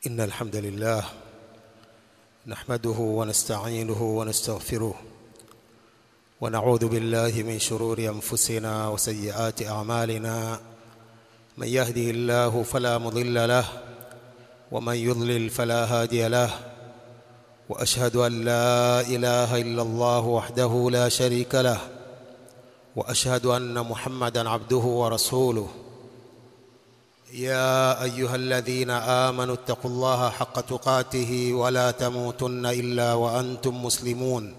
إن الحمد لله نحمده ونستعينه ونستغفره ونعوذ بالله من شرور أنفسنا وسيئات أعمالنا من يهده الله فلا مضل له ومن يضلل فلا هادي له وأشهد أن لا إله إلا الله وحده لا شريك له وأشهد أن محمدًا عبده ورسوله يا أيها الذين آمنوا اتقوا الله حق تقاته ولا تموتن إلا وأنتم مسلمون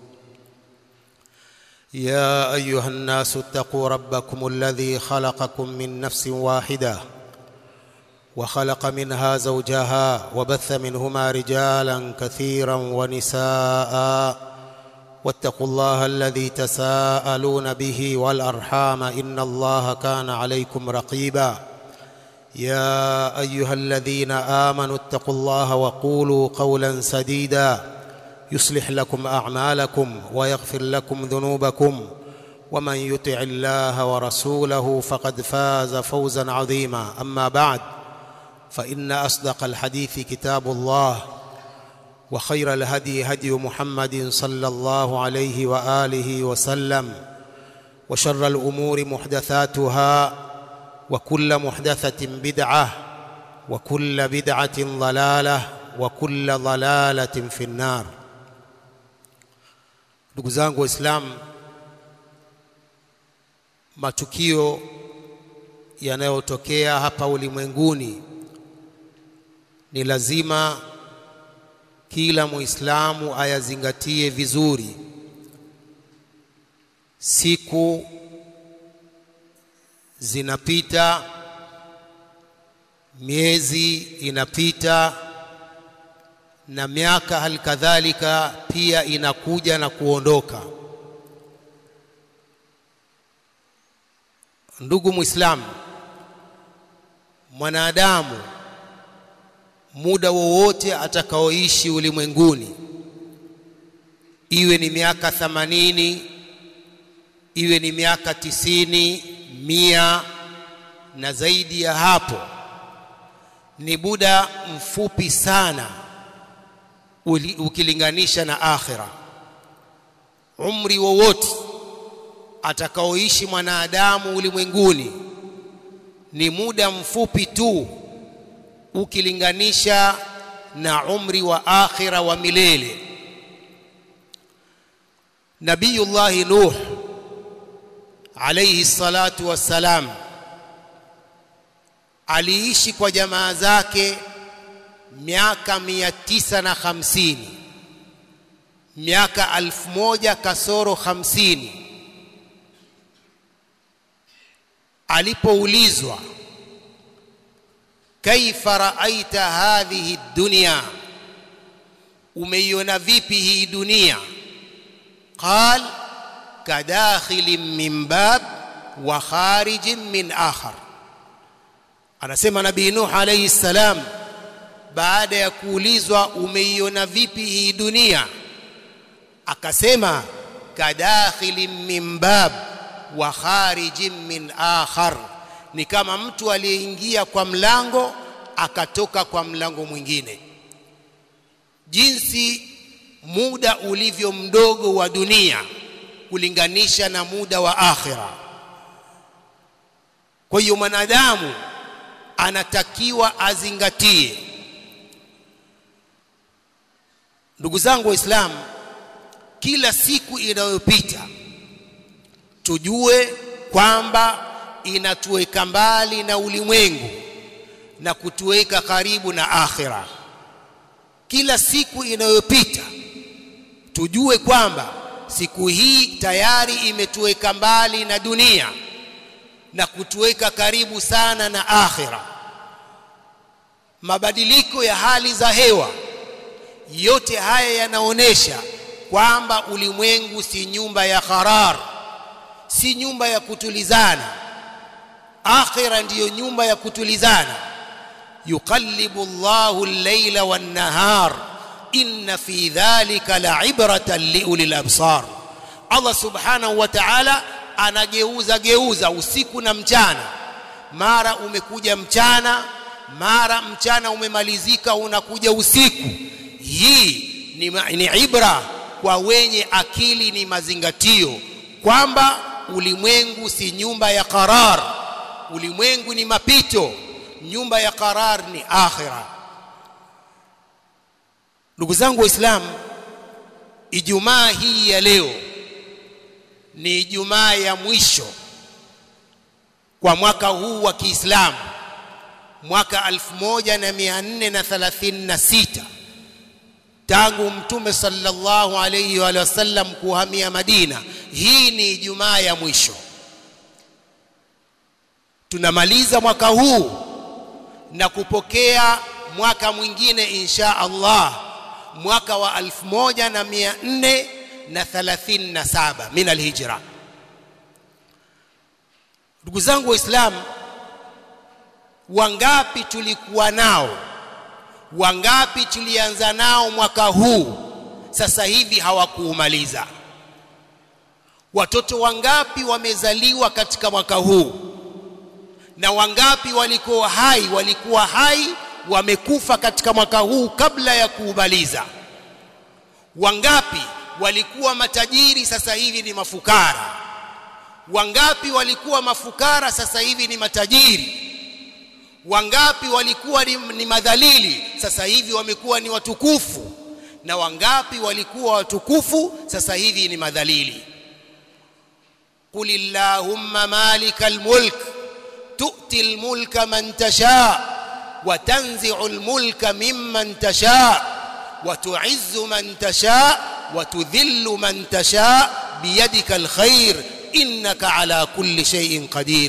يا أيها الناس اتقوا ربكم الذي خلقكم من نفس واحدة وخلق منها زوجها وبث منهما رجالا كثيرا ونساء واتقوا الله الذي تساءلون به والأرحام إن الله كان عليكم رقيبا يا أيها الذين آمنوا اتقوا الله وقولوا قولا سديدا يصلح لكم أعمالكم ويغفر لكم ذنوبكم ومن يطع الله ورسوله فقد فاز فوزا عظيما أما بعد فإن أصدق الحديث كتاب الله وخير الهدي هدي محمد صلى الله عليه وآله وسلم وشر الأمور محدثاتها وكل محدثة بدعة وكل بدعة ضلالة وكل ضلالة في النار. Ndugu zangu Waislamu, matukio yanayotokea hapa ulimwenguni ni lazima kila Muislamu ayazingatie vizuri. Siku zinapita, miezi inapita, na miaka halikadhalika pia inakuja na kuondoka. Ndugu Muislamu, mwanadamu muda wowote atakaoishi ulimwenguni, iwe ni miaka 80, iwe ni miaka 90, 100 na zaidi ya hapo, ni muda mfupi sana ukilinganisha na akhira. Umri wowote atakaoishi mwanadamu ulimwenguni ni muda mfupi tu ukilinganisha na umri wa akhira wa milele. Nabiyullah Nuh alayhi salatu wassalam aliishi kwa jamaa zake miaka 950, miaka 1000 kasoro 50. Alipoulizwa, kaifa raaita hadhihi dunya, umeiona vipi hii dunia? Qal kadakhilin min bab wa kharijin min akhar. Anasema Nabii Nuh alayhi salam, baada ya kuulizwa umeiona vipi hii dunia, akasema kadakhilin min bab wa kharijin min akhar, ni kama mtu aliyeingia kwa mlango akatoka kwa mlango mwingine. Jinsi muda ulivyo mdogo wa dunia kulinganisha na muda wa akhira. Kwa hiyo mwanadamu anatakiwa azingatie. Ndugu zangu Waislamu, kila siku inayopita tujue kwamba inatuweka mbali na ulimwengu na kutuweka karibu na akhira. Kila siku inayopita tujue kwamba siku hii tayari imetuweka mbali na dunia na kutuweka karibu sana na akhira. Mabadiliko ya hali za hewa, yote haya yanaonesha kwamba ulimwengu si nyumba ya qarar, si nyumba ya kutulizana. Akhira ndiyo nyumba ya kutulizana. Yuqallibu Allahu al-layla wan-nahar inna fi dhalika la'ibratan liulil absar. Allah subhanahu wa ta'ala anageuza usiku na mchana. Mara umekuja mchana, mara mchana umemalizika unakuja usiku. Hii ni ibra kwa wenye akili, ni mazingatio kwamba ulimwengu si nyumba ya qarar, ulimwengu ni mapito, nyumba ya qarar ni akhira. Ndugu zangu Waislamu, Ijumaa hii ya leo ni Ijumaa ya mwisho kwa mwaka huu wa Kiislamu, mwaka 1436 tangu Mtume sallallahu alayhi wa sallam kuhamia Madina. Hii ni Ijumaa ya mwisho. Tunamaliza mwaka huu na kupokea mwaka mwingine insha Allah, mwaka wa 1437 min al-hijra. Ndugu zangu Waislamu, wangapi tulikuwa nao, wangapi tulianza nao mwaka huu, sasa hivi hawakuumaliza? Watoto wangapi wamezaliwa katika mwaka huu, na wangapi walikuwa hai wamekufa katika mwaka huu kabla ya kuumaliza? Wangapi walikuwa matajiri sasa hivi ni mafukara? Wangapi walikuwa mafukara sasa hivi ni matajiri? Wangapi walikuwa ni madhalili sasa hivi wamekuwa ni watukufu? Na wangapi walikuwa watukufu sasa hivi ni madhalili? Qulillahumma malikal mulk tu'til mulka man tasha wa tanzi'ul mulka mimman tasha wa tu'izzu man tasha wa tudhillu man tasha biyadikal khair innaka ala kulli shay'in qadir.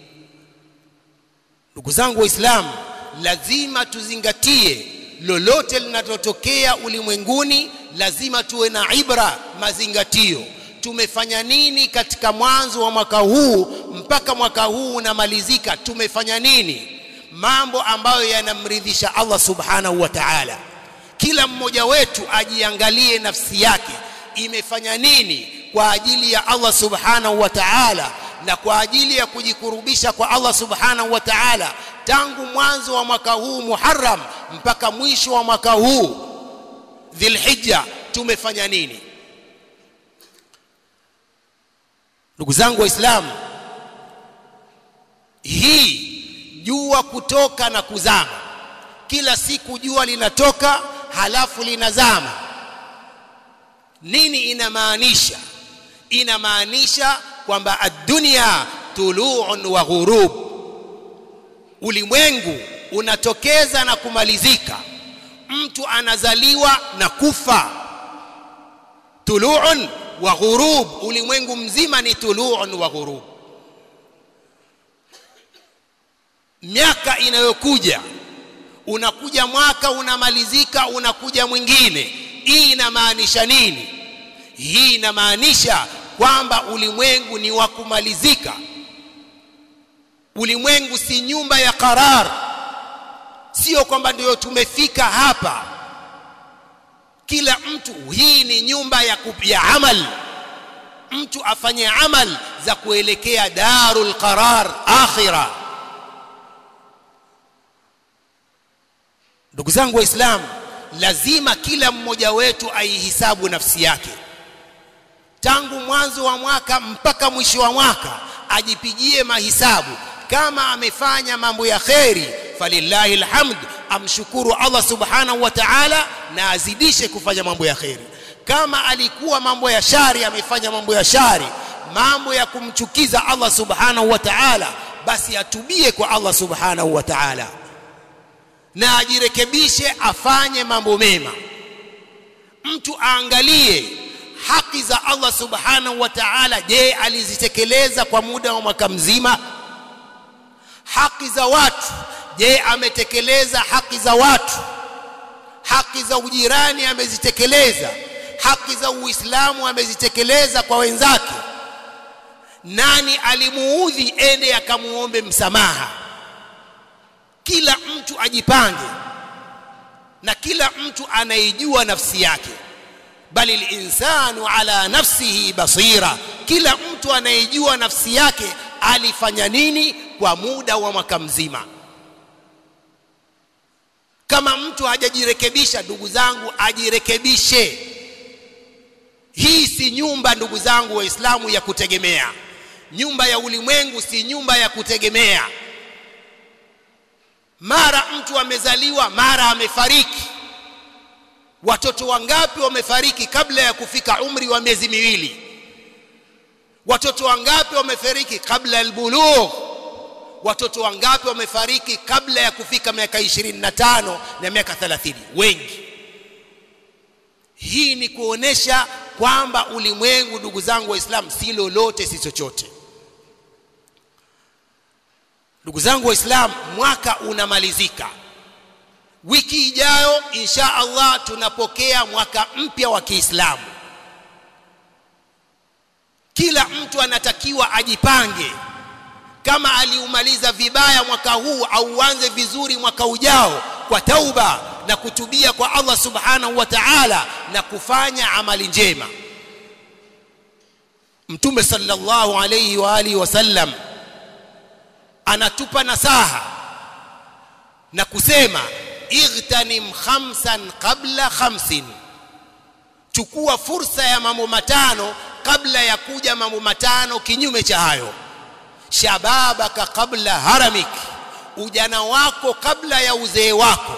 Ndugu zangu Waislamu, lazima tuzingatie lolote linalotokea ulimwenguni, lazima tuwe na ibra, mazingatio. Tumefanya nini katika mwanzo wa mwaka huu mpaka mwaka huu unamalizika? Tumefanya nini? Mambo ambayo yanamridhisha Allah subhanahu wa ta'ala. Kila mmoja wetu ajiangalie nafsi yake imefanya nini kwa ajili ya Allah subhanahu wa ta'ala na kwa ajili ya kujikurubisha kwa Allah subhanahu wa ta'ala, tangu mwanzo wa mwaka huu Muharram mpaka mwisho wa mwaka huu Dhulhijja. Tumefanya nini? Ndugu zangu Waislamu, hii jua kutoka na kuzama, kila siku jua linatoka halafu linazama, nini inamaanisha? Inamaanisha kwamba ad-dunya tulu'un wa ghurub, ulimwengu unatokeza na kumalizika, mtu anazaliwa na kufa. Tulu'un wa ghurub, ulimwengu mzima ni tulu'un wa ghurub. Miaka inayokuja, unakuja mwaka unamalizika, unakuja mwingine. Hii inamaanisha nini? Hii inamaanisha kwamba ulimwengu ni wa kumalizika. Ulimwengu si nyumba ya qarar, sio kwamba ndio tumefika hapa. Kila mtu, hii ni nyumba ya amal. Mtu afanye amal za kuelekea darul qarar, akhirah. Ndugu zangu Waislamu, lazima kila mmoja wetu aihisabu nafsi yake, tangu mwanzo wa mwaka mpaka mwisho wa mwaka, ajipigie mahisabu. Kama amefanya mambo ya kheri, falillahi alhamd, amshukuru Allah subhanahu wa ta'ala na azidishe kufanya mambo ya kheri. Kama alikuwa mambo ya shari, amefanya mambo ya shari, mambo ya kumchukiza Allah subhanahu wa ta'ala, basi atubie kwa Allah subhanahu wa ta'ala na ajirekebishe, afanye mambo mema. Mtu aangalie haki za Allah subhanahu wa ta'ala, je, alizitekeleza kwa muda wa mwaka mzima? Haki za watu, je, ametekeleza haki za watu? Haki za ujirani amezitekeleza? Haki za Uislamu amezitekeleza kwa wenzake? Nani alimuudhi ende akamuombe msamaha? Kila mtu ajipange, na kila mtu anaijua nafsi yake. Bali al-insanu ala nafsihi basira, kila mtu anaijua nafsi yake alifanya nini kwa muda wa mwaka mzima. Kama mtu hajajirekebisha, ndugu zangu, ajirekebishe. Hii si nyumba, ndugu zangu Waislamu, ya kutegemea. Nyumba ya ulimwengu si nyumba ya kutegemea. Mara mtu amezaliwa, mara amefariki. Watoto wangapi wamefariki kabla ya kufika umri wa miezi miwili? Watoto wangapi wamefariki kabla al-bulugh? Watoto wangapi wamefariki kabla ya kufika miaka 25 na miaka 30? Wengi. Hii ni kuonesha kwamba ulimwengu, ndugu zangu Waislamu, si lolote, si chochote. Ndugu zangu Waislamu, mwaka unamalizika. Wiki ijayo insha Allah tunapokea mwaka mpya wa Kiislamu. Kila mtu anatakiwa ajipange. Kama aliumaliza vibaya mwaka huu, au uanze vizuri mwaka ujao kwa tauba na kutubia kwa Allah subhanahu wa ta'ala na kufanya amali njema. Mtume sallallahu alayhi wa alihi wasallam anatupa nasaha na kusema, igtanim khamsan qabla khamsin. Chukua fursa ya mambo matano kabla ya kuja mambo matano kinyume cha hayo. Shababaka qabla haramik, ujana wako kabla ya uzee wako.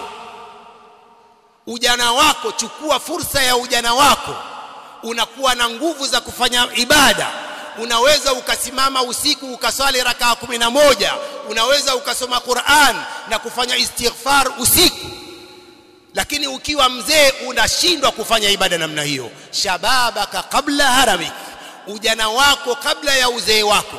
Ujana wako, chukua fursa ya ujana wako. Unakuwa na nguvu za kufanya ibada. Unaweza ukasimama usiku ukaswali rakaa 11. Unaweza ukasoma Qur'an na kufanya istighfar usiku. Lakini ukiwa mzee unashindwa kufanya ibada namna hiyo. Shababaka qabla haramik, ujana wako kabla ya uzee wako.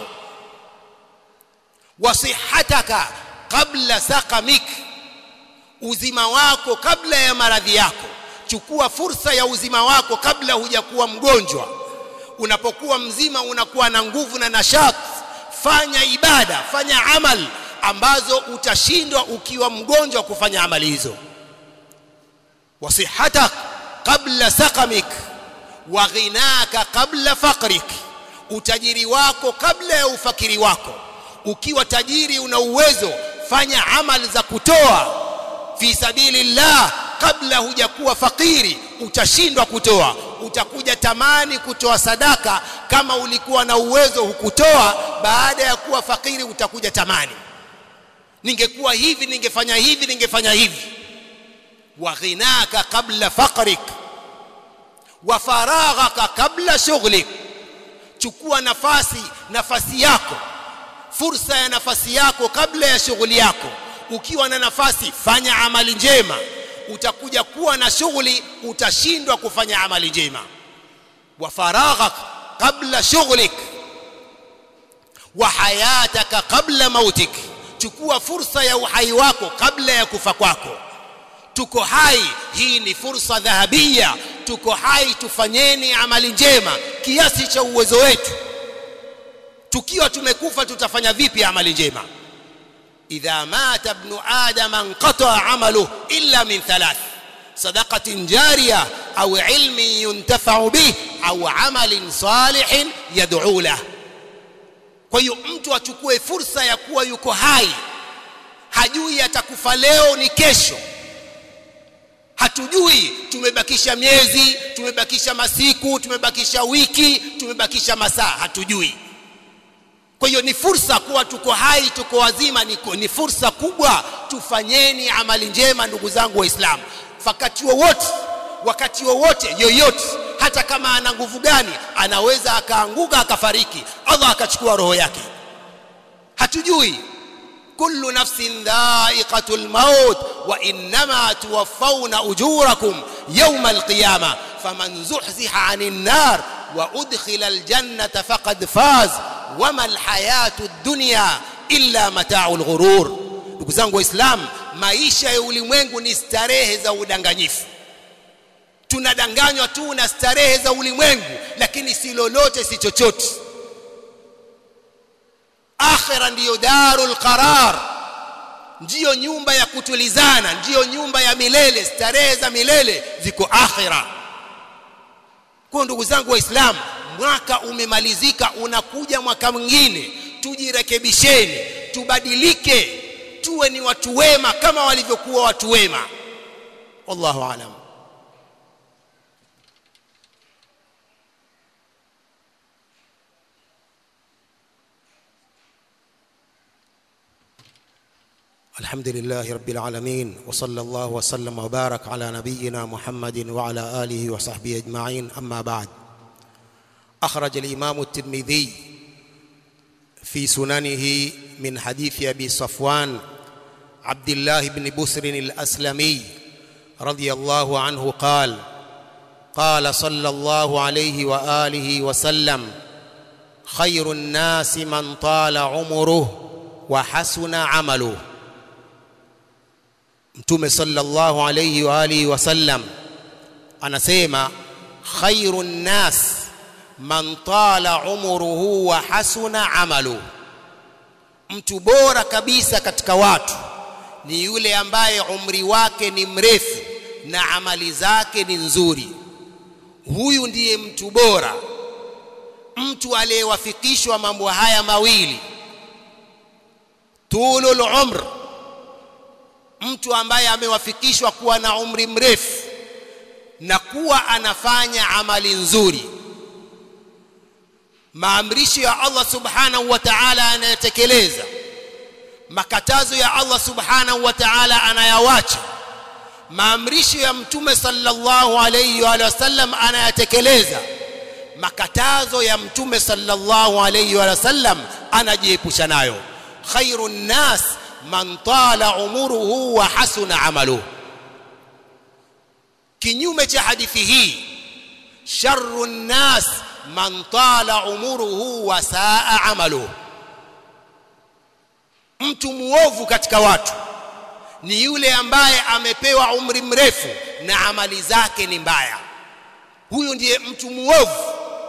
Wasihataka qabla saqamik, uzima wako kabla ya maradhi yako. Chukua fursa ya uzima wako kabla hujakuwa mgonjwa. Unapokuwa mzima unakuwa na nguvu na nashati. Fanya ibada, fanya amal ambazo utashindwa ukiwa mgonjwa kufanya amali hizo. Wasihatak qabla saqamik wa ghinaka qabla faqrik, utajiri wako kabla ya ufakiri wako. Ukiwa tajiri una uwezo, fanya amali za kutoa fi sabilillah kabla hujakuwa fakiri. Utashindwa kutoa, utakuja tamani kutoa sadaka. Kama ulikuwa na uwezo hukutoa, baada ya kuwa fakiri utakuja tamani, ningekuwa hivi, ningefanya hivi, ningefanya hivi. Wa ghinaka qabla faqrik wa faraghaka qabla shughlik, chukua nafasi yako, fursa ya nafasi yako kabla ya shughuli yako. Ukiwa na nafasi, fanya amali njema. Utakuja kuwa na shughuli, utashindwa kufanya amali njema. Wa faraghak qabla shughlik wa hayataka qabla mautik, chukua fursa ya uhai wako kabla ya kufa kwako. Tuko hai, hii ni fursa dhahabia. Tuko hai, tufanyeni amali njema kiasi cha uwezo wetu. Tukiwa tumekufa tutafanya vipi amali njema? idha mata ibn adam anqata amaluhu illa min thalath, sadaqatin jariyah au ilmin yuntafa'u bih au amalin salihin yad'u lah. Kwa hiyo mtu achukue fursa ya kuwa yuko hai. Hajui atakufa leo ni kesho. Hatujui, tumebakisha miezi, tumebakisha masiku, tumebakisha wiki, tumebakisha masaa, hatujui. Kwa hiyo ni fursa kuwa tuko hai, tuko wazima, ni fursa kubwa. Tufanyeni amali njema ndugu zangu Waislamu. Wakati wowote yoyote, hata kama ana nguvu gani, anaweza akaanguka akafariki, Allah akachukua roho yake. Hatujui. kullu nafsin dha'iqatul maut wa innama tuwaffawna ujurakum yawm al-qiyamah faman zuhziha 'anil nar wa udkhila al-jannata faqad faz wama al-hayatu ad-dunya illa mata'ul ghurur. Ndugu zangu Waislamu, maisha ya ulimwengu ni starehe za udanganyifu. Tunadanganywa tu na starehe za ulimwengu, lakini si lolote, si chochote. Akhira ndiyo darul qarar, ndiyo nyumba ya kutulizana, ndiyo nyumba ya milele. Starehe za milele ziko akhira. Kwa ndugu zangu Waislamu, mwaka umemalizika, unakuja mwaka mwingine. Tujirekebisheni, tubadilike, tuwe ni watu wema kama walivyokuwa watu wema. wallahu a'lam. الحمد لله رب العالمين وصلى الله وسلم وبارك على نبينا محمد وعلى آله وصحبه أجمعين. أما بعد، أخرج الإمام الترمذي في سننه من حديث أبي صفوان عبد الله بن بسر الأسلمي رضي الله عنه قال: قال صلى الله عليه وآله وسلم: خير الناس من طال عمره وحسن عمله. Mtume sallallahu alayhi wa alihi wasallam anasema khairun nas man tala umruhu wa hasuna amalu, mtu bora kabisa katika watu ni yule ambaye umri wake ni mrefu na amali zake ni nzuri. Huyu ndiye mtu bora, mtu aliyewafikishwa mambo haya mawili, tulul umr, mtu ambaye amewafikishwa kuwa na umri mrefu na kuwa anafanya amali nzuri. Maamrisho ya Allah subhanahu wa ta'ala anayatekeleza, makatazo ya Allah subhanahu wa ta'ala anayawacha. Maamrisho ya Mtume sallallahu alayhi wa sallam anayatekeleza, makatazo ya Mtume sallallahu alayhi wa sallam anajiepusha nayo. Khairun nas man tala umuruhu wa hasuna amaluhu. Kinyume cha hadithi hii, sharrun nas man tala umuruhu wa saa amaluhu, mtu muovu katika watu ni yule ambaye amepewa umri mrefu na amali zake ni mbaya. Huyu ndiye mtu muovu.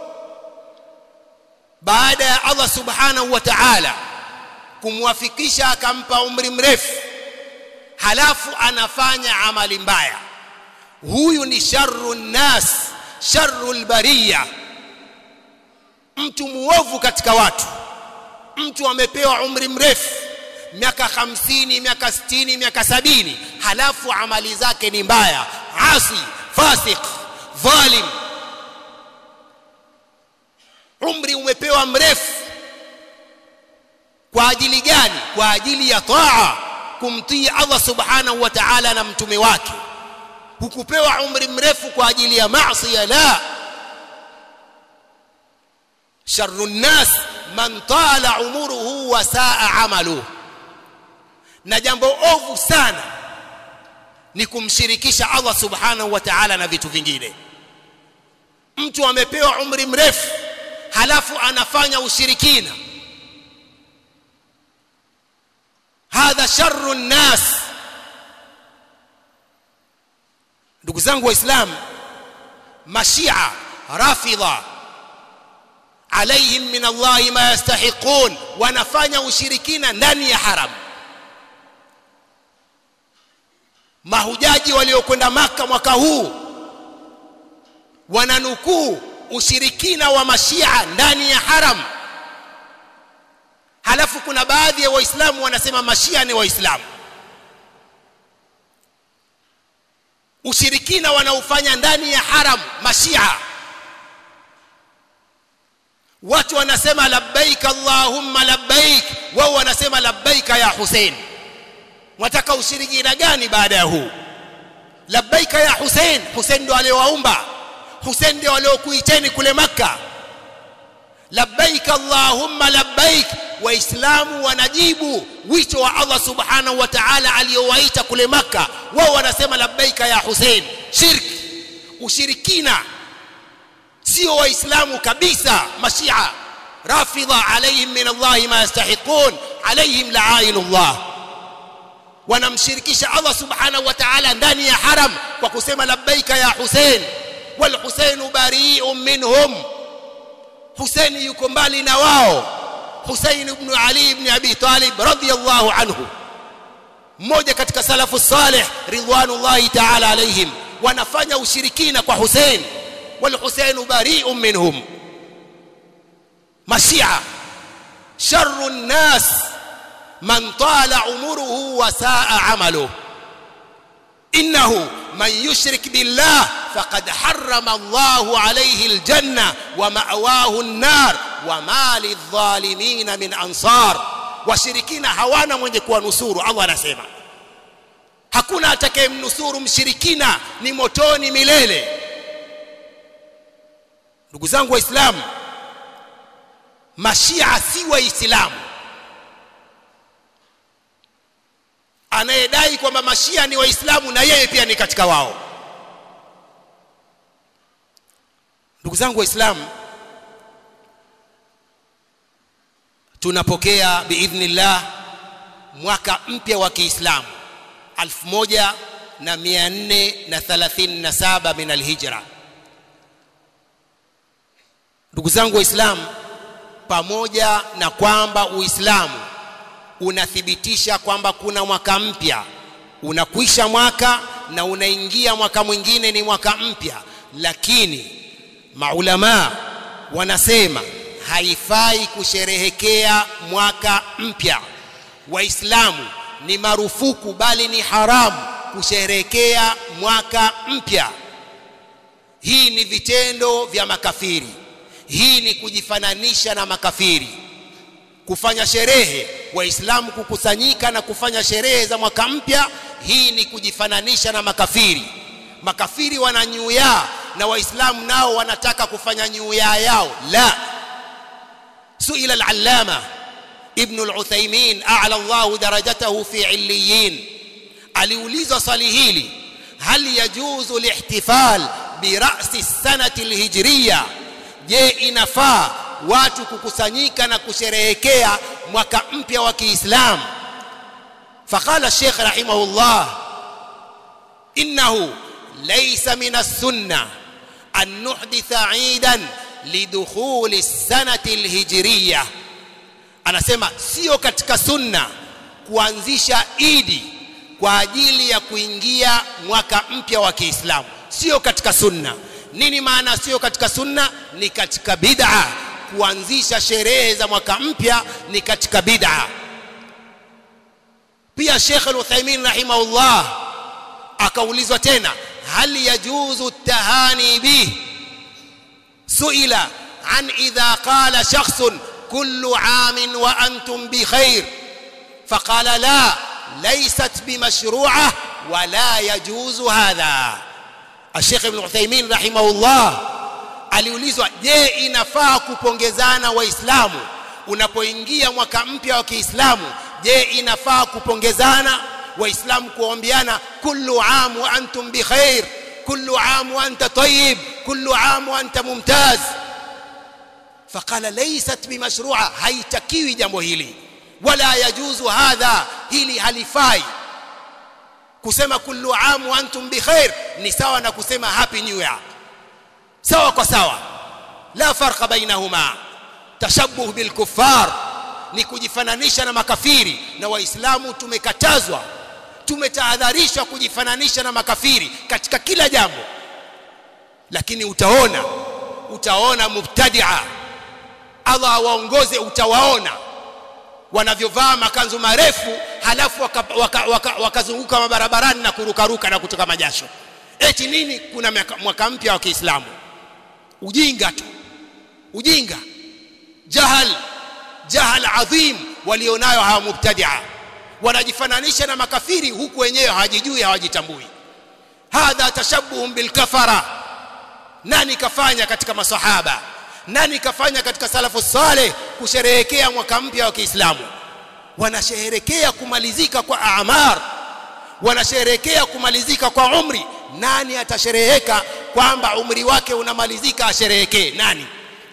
Baada ya Allah subhanahu wa ta'ala kumwafikisha akampa umri mrefu, halafu anafanya amali mbaya, huyu ni sharrun nas, sharrul bariya, mtu muovu katika watu. Mtu amepewa umri mrefu, miaka 50, miaka 60, miaka 70, halafu amali zake ni mbaya, asi, fasik, dhalim. Umri umepewa mrefu kwa ajili gani? Kwa ajili ya taa, kumtii Allah subhanahu wa ta'ala na mtume wake. Hukupewa umri mrefu kwa ajili ya maasi, la. Sharrun nas man tala umuruhu wa saa amaluhu. Na jambo ovu sana ni kumshirikisha Allah subhanahu wa ta'ala na vitu vingine. Mtu amepewa umri mrefu halafu anafanya ushirikina, hadha sharrun nas. Ndugu zangu waislamu, mashia rafidha alaihim min Allah ma yastahiqun, wanafanya ushirikina ndani ya haram. Mahujaji waliokwenda Maka mwaka huu wananukuu ushirikina wa mashia ndani ya haram. Halafu kuna baadhi ya waislamu wanasema mashia ni waislamu. Ushirikina wanaufanya ndani ya haram mashia. Watu wanasema labbaik allahumma labbaik, wao wanasema labbaik ya Hussein. Wataka ushirikina gani baada ya huu? Labbaik ya Hussein, Hussein ndio aliyewaumba, Hussein ndio aliokuiteni kule Makka. Labbaik allahumma labbaik, waislamu wanajibu wito wa Allah subhanahu wa ta'ala aliyowaita kule Makka, wao wanasema labbaik ya Hussein. Shirki, ushirikina. Sio waislamu kabisa mashia rafidha alaihim min Allah ma yastahiqun, alaihim la'ainullah. Wanamshirikisha Allah subhanahu wa ta'ala ndani ya haram kwa kusema labbaik ya Hussein, wal Hussein bari'un minhum. Hussein yuko mbali na wao. Hussein ibn Ali ibn Abi Talib radiyallahu anhu, mmoja katika salafu salih ridwanullahi ta'ala alaihim, wanafanya ushirikina kwa Hussein, wal Hussein bari'un minhum. Mashia sharrun nas man tala umuruhu wa saa amaluhu, innahu man yushrik billah faqad harrama Allahu alayhi aljanna wa ma'wahu an-nar wa ma lidh-dhalimin min ansar. Washirikina hawana mwenye kuwanusuru. Allah anasema hakuna atakayemnusuru mshirikina, ni motoni milele. Ndugu zangu waislamu, mashia si waislamu. Anayedai kwamba mashia ni waislamu na yeye pia ni katika wao. Ndugu zangu waislamu, tunapokea biidhnillah mwaka mpya wa Kiislamu 1437 min alhijra. Ndugu zangu waislamu, pamoja na kwamba Uislamu unathibitisha kwamba kuna mwaka mpya, unakwisha mwaka na unaingia mwaka mwingine ni mwaka mpya, lakini maulama wanasema haifai kusherehekea mwaka mpya. Waislamu ni marufuku bali ni haramu kusherehekea mwaka mpya. Hii ni vitendo vya makafiri. Hii ni kujifananisha na makafiri. Kufanya sherehe, waislamu kukusanyika na kufanya sherehe za mwaka mpya, hii ni kujifananisha na makafiri. Makafiri wana new year na waislamu nao wanataka kufanya new year yao. La. Suila al-allama ibn al-Uthaymin a'la Allah darajatahu fi 'illiyin, aliulizwa swali hili, hal yajuzu al-ihtifal bi ra'si as-sanati al-hijriyya, je inafaa watu kukusanyika na kusherehekea mwaka mpya wa Kiislamu? Faqala Sheikh rahimahullah, innahu laysa min as-sunnah an nuhditha 'idan lidukhuli as-sanati al-hijriyya. Anasema sio katika sunna kuanzisha idi kwa ajili ya kuingia mwaka mpya wa Kiislamu. Sio katika sunna. Nini maana sio katika sunna? Ni katika bid'a. Kuanzisha sherehe za mwaka mpya ni katika bid'a. Pia Sheikh Al-Uthaymeen rahimahullah akaulizwa tena, hal yajuzu at-tahani bih? Suila an idha qala shakhsun kullu 'amin wa antum bi khair, faqala la, laysat bimashru'ah wa la yajuzu hadha. Sheikh Ibn Uthaymeen rahimahullah aliulizwa, je inafaa kupongezana waislamu unapoingia mwaka mpya wa Kiislamu? Je inafaa kupongezana waislamu, kuombeana kullu 'am wa antum bi khair, kullu 'am wa anta tayyib, kullu 'am wa anta mumtaz? Faqala laysat bimashru'a, haitakiwi jambo hili, wala yajuzu hadha, hili halifai. Kusema kullu 'am wa antum bi khair ni sawa na kusema happy new year, sawa kwa sawa, la farqa bainahuma. Tashabbuh bil kuffar ni kujifananisha na makafiri, na waislamu tumekatazwa, tumetahadharishwa kujifananisha na makafiri katika kila jambo. Lakini utaona mubtadi'a, Allah waongoze, utawaona wanavyovaa makanzu marefu halafu wakazunguka mabarabarani na kurukaruka na kutoka majasho. Eti nini? Kuna mwaka mpya wa Kiislamu. Ujinga tu, ujinga, jahal adhim walionayo hawa mubtadi'a. Wanajifananisha na makafiri huku wenyewe hawajijui, hawajitambui. Hadha tashabbuhum bil kafara. Nani kafanya katika masahaba? Nani kafanya katika salafu saleh kusherehekea mwaka mpya wa Kiislamu? Wanasherehekea kumalizika kwa a'mar, wanasherehekea kumalizika kwa umri. Nani atashereheka kwamba umri wake unamalizika asherehekee? Nani?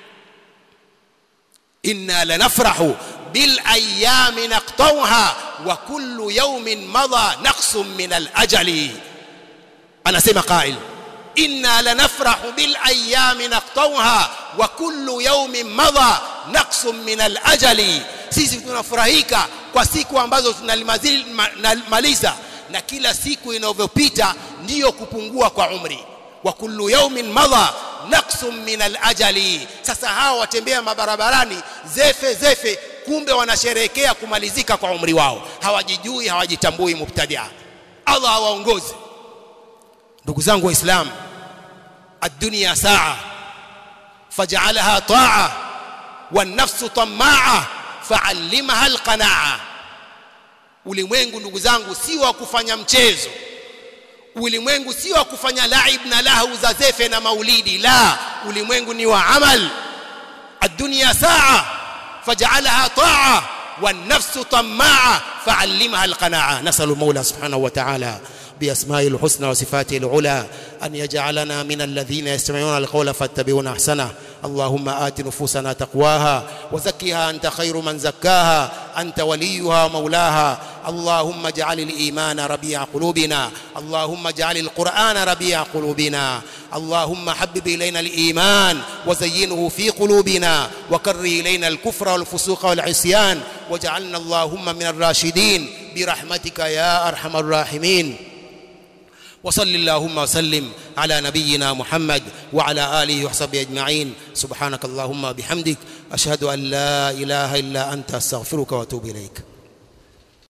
Inna lanafrahu bil ayami naqtawha wa kullu yawmin madha naqsum min al ajali. Anasema qail, inna lanafrahu bil ayami naqtawha wa kullu yawmin madha naqsum min al ajali. Sisi tunafurahika kwa siku ambazo tunamaliza, na kila siku inavyopita ndiyo kupungua kwa umri. Wa kullu yawmin madha naqsum min al ajali. Sasa hao watembea mabarabarani zefe, kumbe wanasherehekea kumalizika kwa umri wao, hawajijui, hawajitambui. Mubtadi'a, Allah waongoze. ndugu zangu waislamu, ad-dunya sa'a faj'alha ta'a wan-nafsu tamma'a fa'allimha al-qana'a. Ulimwengu ndugu zangu si wa kufanya mchezo, ulimwengu si wa kufanya laib na lahu za zefe na maulidi, la, ulimwengu ni wa amal. ad-dunya sa'a faj'alha ta'a wan-nafsu tamma'a fa'allimha al-qana'a. nasalu Mawla subhanahu wa ta'ala بأسمائه الحسنى وصفاته العلى أن يجعلنا من الذين يستمعون القول فاتبعون أحسنه. اللهم آت نفوسنا تقواها وزكها أنت خير من زكاها أنت وليها ومولاها. اللهم اجعل الإيمان ربيع قلوبنا، اللهم اجعل القرآن ربيع قلوبنا، اللهم حبب إلينا الإيمان وزينه في قلوبنا وكره إلينا الكفر والفسوق والعصيان واجعلنا اللهم من الراشدين برحمتك يا أرحم الراحمين. وصل اللهم وسلم على نبينا محمد وعلى آله وصحبه أجمعين. سبحانك اللهم وبحمدك أشهد أن لا إله إلا أنت أستغفرك وأتوب إليك.